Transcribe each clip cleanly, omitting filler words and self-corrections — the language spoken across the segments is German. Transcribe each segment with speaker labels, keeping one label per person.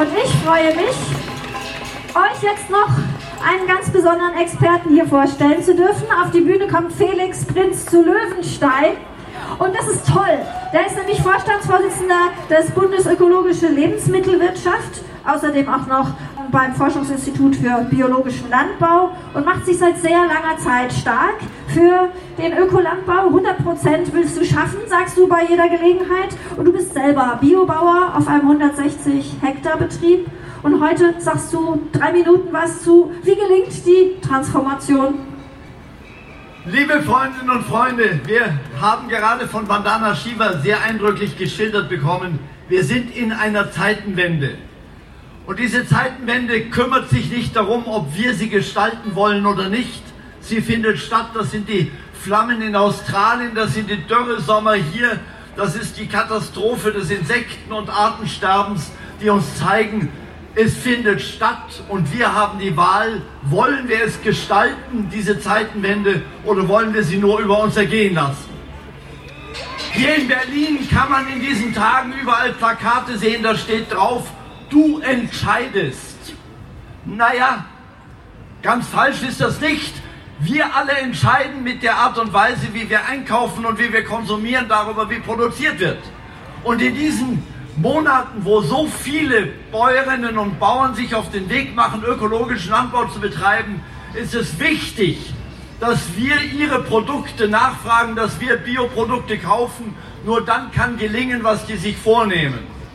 Speaker 1: Und ich freue mich, euch jetzt noch einen ganz besonderen Experten hier vorstellen zu dürfen. Auf die Bühne kommt Felix Prinz zu Löwenstein. Und das ist toll. Der ist nämlich Vorstandsvorsitzender des Bundes Ökologische Lebensmittelwirtschaft, außerdem auch noch beim Forschungsinstitut für biologischen Landbau und macht sich seit sehr langer Zeit stark für den Ökolandbau. 100% willst du schaffen, sagst du bei jeder Gelegenheit. Und du bist selber Biobauer auf einem 160 Hektar Betrieb. Und heute sagst du 3 Minuten was zu, wie gelingt die Transformation?
Speaker 2: Liebe Freundinnen und Freunde, wir haben gerade von Vandana Shiva sehr eindrücklich geschildert bekommen, wir sind in einer Zeitenwende. Und diese Zeitenwende kümmert sich nicht darum, ob wir sie gestalten wollen oder nicht. Sie findet statt, das sind die Flammen in Australien, das sind die Dürresommer hier, das ist die Katastrophe des Insekten- und Artensterbens, die uns zeigen, es findet statt und wir haben die Wahl, wollen wir es gestalten, diese Zeitenwende, oder wollen wir sie nur über uns ergehen lassen? Hier in Berlin kann man in diesen Tagen überall Plakate sehen, da steht drauf, du entscheidest. Naja, ganz falsch ist das nicht. Wir alle entscheiden mit der Art und Weise, wie wir einkaufen und wie wir konsumieren, darüber, wie produziert wird. Und in diesen Monaten, wo so viele Bäuerinnen und Bauern sich auf den Weg machen, ökologischen Landbau zu betreiben, ist es wichtig, dass wir ihre Produkte nachfragen, dass wir Bioprodukte kaufen. Nur dann kann gelingen, was die sich vornehmen.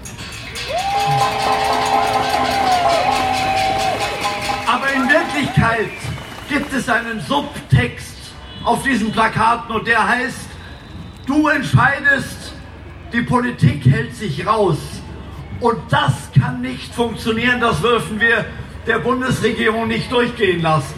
Speaker 2: Aber in Wirklichkeit gibt es einen Subtext auf diesen Plakaten und der heißt, du entscheidest, die Politik hält sich raus. Und das kann nicht funktionieren, das dürfen wir der Bundesregierung nicht durchgehen lassen.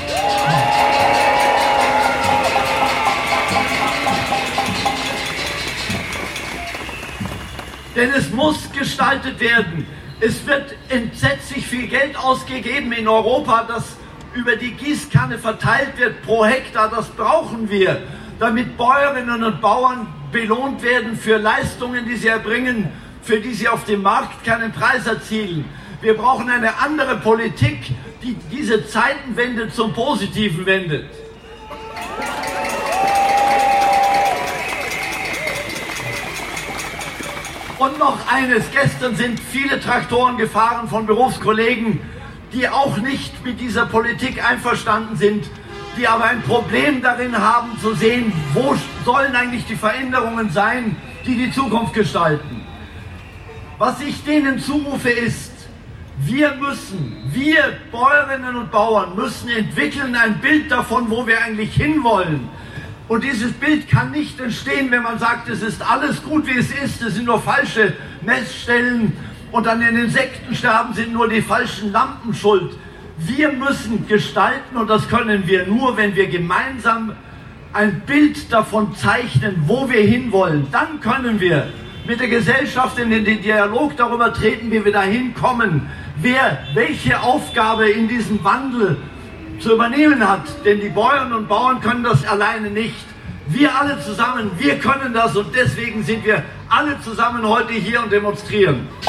Speaker 2: Denn es muss gestaltet werden. Es wird entsetzlich viel Geld ausgegeben in Europa, das über die Gießkanne verteilt wird pro Hektar. Das brauchen wir, damit Bäuerinnen und Bauern belohnt werden für Leistungen, die sie erbringen, für die sie auf dem Markt keinen Preis erzielen. Wir brauchen eine andere Politik, die diese Zeitenwende zum Positiven wendet. Und noch eines, gestern sind viele Traktoren gefahren von Berufskollegen, die auch nicht mit dieser Politik einverstanden sind, die aber ein Problem darin haben zu sehen, wo sollen eigentlich die Veränderungen sein, die die Zukunft gestalten. Was ich denen zurufe ist, wir Bäuerinnen und Bauern müssen entwickeln ein Bild davon, wo wir eigentlich hinwollen. Und dieses Bild kann nicht entstehen, wenn man sagt, es ist alles gut, wie es ist sind nur falsche Messstellen und an den Insektensterben sind nur die falschen Lampen schuld. Wir müssen gestalten und das können wir nur, wenn wir gemeinsam ein Bild davon zeichnen, wo wir hinwollen. Dann können wir mit der Gesellschaft in den Dialog darüber treten, wie wir dahin kommen, wer welche Aufgabe in diesem Wandel zu übernehmen hat. Denn die Bäuerinnen und Bauern können das alleine nicht. Wir alle zusammen, wir können das und deswegen sind wir alle zusammen heute hier und demonstrieren.